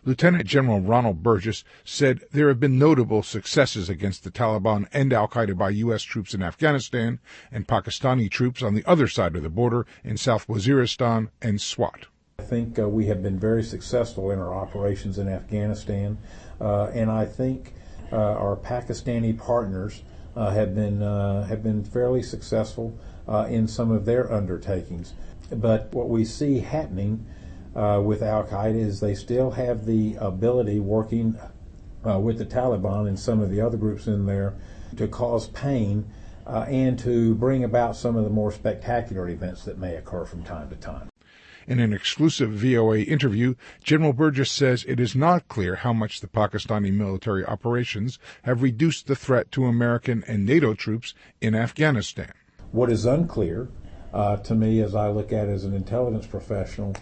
Lieutenant General Ronald Burgess said there have been notable successes against the Taliban and al-Qaeda by U.S. troops in Afghanistan and Pakistani troops on the other side of the border in South Waziristan and Swat. I think we have been very successful in our operations in Afghanistan, and I think our Pakistani partners have been fairly successful in some of their undertakings. But what we see happening with al-Qaeda is they still have the ability, working with the Taliban and some of the other groups in there, to cause pain and to bring about some of the more spectacular events that may occur from time to time. In an exclusive VOA interview, General Burgess says it is not clear how much the Pakistani military operations have reduced the threat to American and NATO troops in Afghanistan. What is unclear to me, as I look at it as an intelligence professional,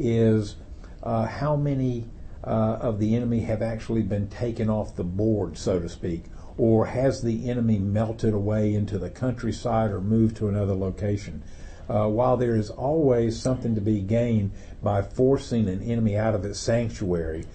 is how many of the enemy have actually been taken off the board, so to speak, or has the enemy melted away into the countryside or moved to another location. While there is always something to be gained by forcing an enemy out of its sanctuary,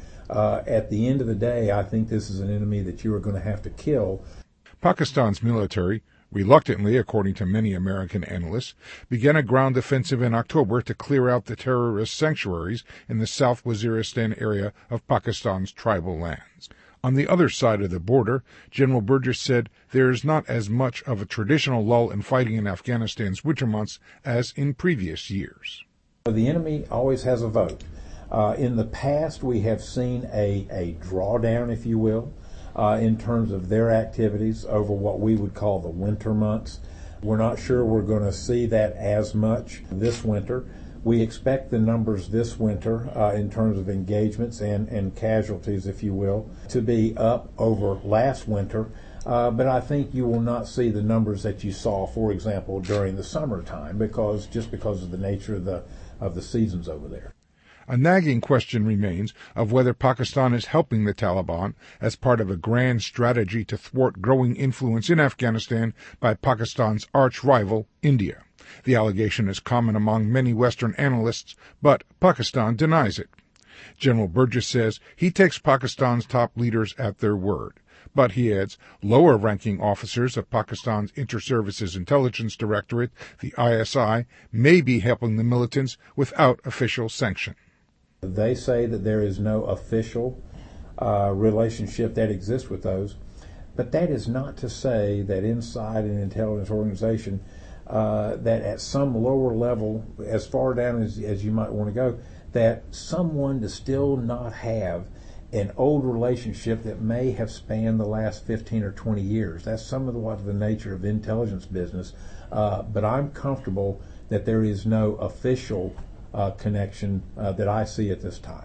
at the end of the day, I think this is an enemy that you are going to have to kill. Pakistan's military, reluctantly according to many American analysts, began a ground offensive in October to clear out the terrorist sanctuaries in the South Waziristan area of Pakistan's tribal lands. On the other side of the border, General Burgess said there is not as much of a traditional lull in fighting in Afghanistan's winter months as in previous years. The enemy always has a vote. In the past, we have seen a drawdown, if you will, in terms of their activities over what we would call the winter months. We're not sure we're going to see that as much this winter. We expect the numbers this winter in terms of engagements and casualties, if you will, to be up over last winter. But I think you will not see the numbers that you saw, for example, during the summertime, because of the nature of the seasons over there. A nagging question remains of whether Pakistan is helping the Taliban as part of a grand strategy to thwart growing influence in Afghanistan by Pakistan's arch-rival, India. The allegation is common among many Western analysts, but Pakistan denies it. General Burgess says he takes Pakistan's top leaders at their word, but he adds lower-ranking officers of Pakistan's Inter-Services Intelligence Directorate, the ISI, may be helping the militants without official sanction. They say that there is no official relationship that exists with those, but that is not to say that inside an intelligence organization that at some lower level, as far down as you might want to go, that someone does still not have an old relationship that may have spanned the last 15 or 20 years. That's some of what the nature of intelligence business, but I'm comfortable that there is no official connection that I see at this time.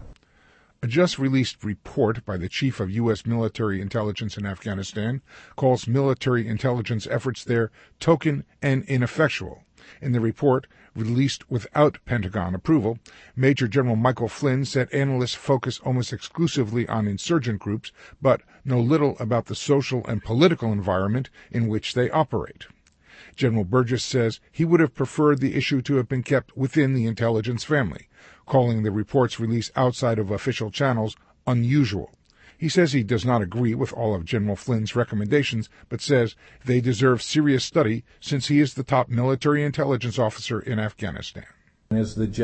A just-released report by the Chief of U.S. Military Intelligence in Afghanistan calls military intelligence efforts there token and ineffectual. In the report, released without Pentagon approval, Major General Michael Flynn said analysts focus almost exclusively on insurgent groups, but know little about the social and political environment in which they operate. General Burgess says he would have preferred the issue to have been kept within the intelligence family, calling the report's release outside of official channels unusual. He says he does not agree with all of General Flynn's recommendations, but says they deserve serious study since he is the top military intelligence officer in Afghanistan. As the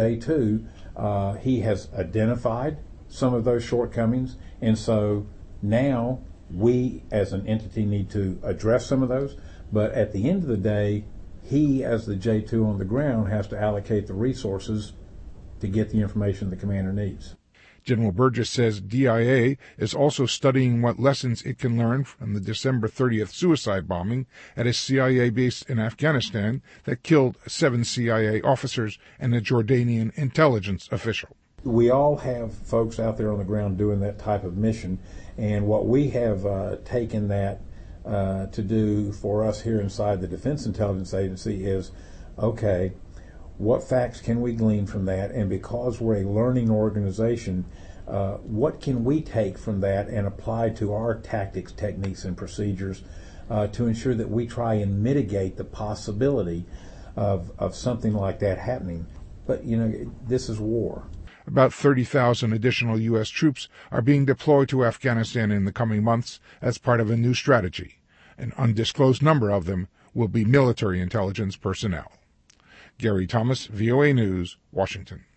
J2, he has identified some of those shortcomings, and so now we as an entity need to address some of those. But at the end of the day, he, as the J2 on the ground, has to allocate the resources to get the information the commander needs. General Burgess says DIA is also studying what lessons it can learn from the December 30th suicide bombing at a CIA base in Afghanistan that killed 7 CIA officers and a Jordanian intelligence official. We all have folks out there on the ground doing that type of mission, and what we have taken that to do for us here inside the Defense Intelligence Agency is, okay, what facts can we glean from that? And because we're a learning organization, what can we take from that and apply to our tactics, techniques, and procedures to ensure that we try and mitigate the possibility of something like that happening? But, this is war. About 30,000 additional U.S. troops are being deployed to Afghanistan in the coming months as part of a new strategy. An undisclosed number of them will be military intelligence personnel. Gary Thomas, VOA News, Washington.